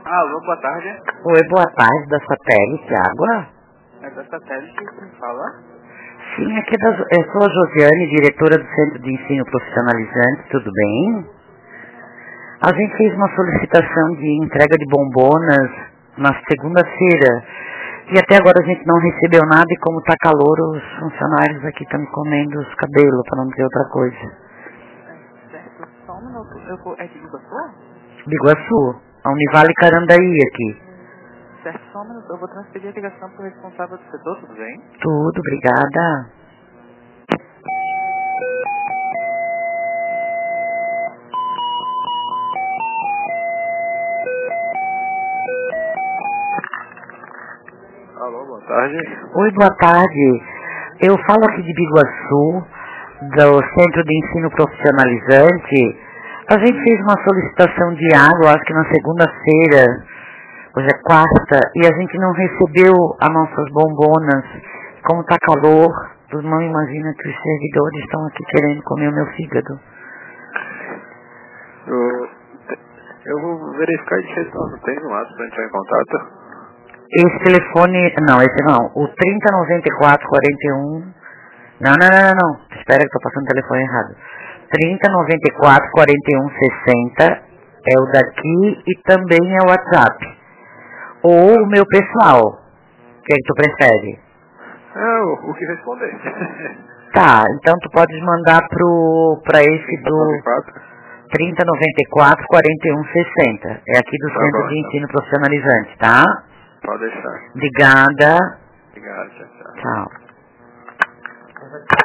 Alô, boa tarde. Oi, boa tarde, da Satélite Água. É da Satélite que me fala? Sim, aqui eu sou a Josiane, diretora do Centro de Ensino Profissionalizante, tudo bem? A gente fez uma solicitação de entrega de bombonas na segunda-feira e até agora a gente não recebeu nada e como tá calor, os funcionários aqui estão comendo os cabelos, para não dizer outra coisa. Certo, só um minuto. Eu vou... É de Iguaçu? Biguaçu, a Univale Carandaí aqui. Certo, só um minuto. Eu vou transferir a ligação para o responsável do setor, tudo bem? Tudo, obrigada. Alô, boa tarde. Oi, boa tarde. Eu falo aqui de Biguaçu, do Centro de Ensino Profissionalizante. A gente fez uma solicitação de água, acho que na segunda-feira, hoje é quarta, e a gente não recebeu as nossas bombonas. Como tá calor, tu não imagina que os servidores estão aqui querendo comer o meu fígado. Eu vou verificar de jeito não tem no lado para entrar em contato. Esse telefone, não, esse não, o 309441, não, espera que eu tô passando o telefone errado. 30944160 é o daqui e também é o WhatsApp. Ou o meu pessoal, o que é que tu prefere? É, o que responder. Tá, então tu podes mandar pra esse do 30944160, é aqui do Tá Centro bom, de então. Ensino Profissionalizante, tá? Pode deixar. Obrigada, Obrigado, tchau, tchau. tchau.